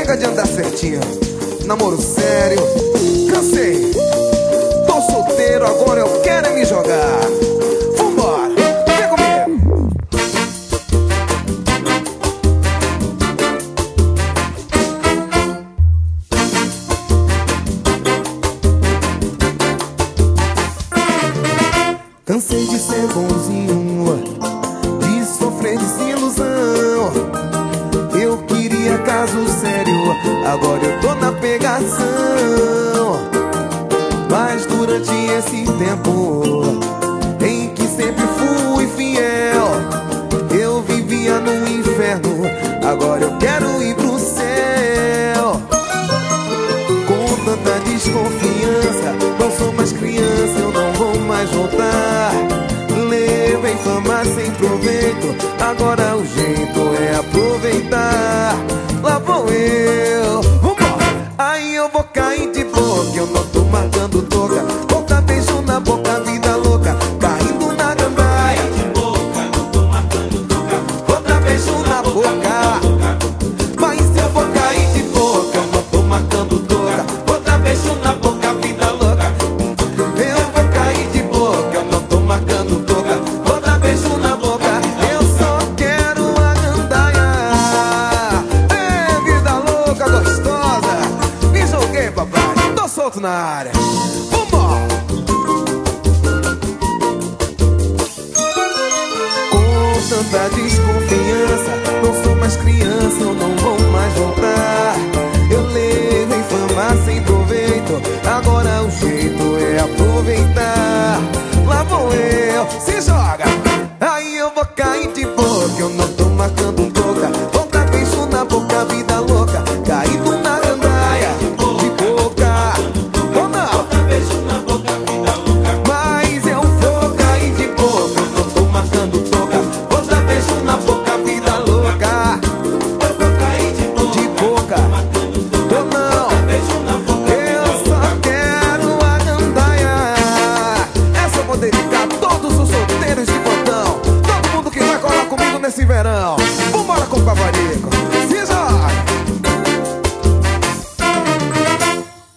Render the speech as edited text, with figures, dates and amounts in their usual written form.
chega de andar certinho. Namoro sério, cansei. Tô solteiro, agora eu quero é me jogar. Vambora, vem comigo. Cansei de ser bonzinho, de sofrer desilusão. Eu queria caso sério, agora eu tô na pegação. Mas durante esse tempo em que sempre fui fiel, eu vivia no inferno, agora eu quero ir pro céu. Com tanta desconfiança, não sou mais criança, eu não vou mais voltar. Levei fama sem proveito, agora o jeito é aproveitar. Lá vou eu, vambora. Aí eu vou cair de boca, eu não tô marcando toca. Vou dar beijo na boca, vida louca, caindo na gandaia. De boca, não tô marcando toca. Vou dar beijo na boca, mas eu vou cair de boca, eu não tô marcando toca. Vou dar beijo na boca, vida louca. Eu vou cair de boca, eu não tô marcando toca. Vou dar beijo na boca, eu só quero a gandaia. Ei, vida louca, gostosa, me joguei, papai, tô solto na área. Vambora! Com tanta desconfiança, não sou mais criança, eu não vou mais voltar. Eu levei fama sem proveito, agora o jeito é aproveitar. Lá vou eu, se joga. Aí eu vou cair de boca, eu não tô marcando toca. Vou dar beijo na boca, vida louca, caído na gandaia. De boca, ou não? Dá beijo na boca, vida louca. Mas eu vou cair de boca, eu não tô marcando toca. Vou dar beijo na boca, vida louca. Eu vou cair de boca, De boca, marcando toca. ou não? Dá beijo na boca, Eu vida só louca. quero a gandaia. Essa eu vou dedicar a todos os solteiros de botão, todo mundo que vai colar comigo nesse verão. Vambora com o Pavarico.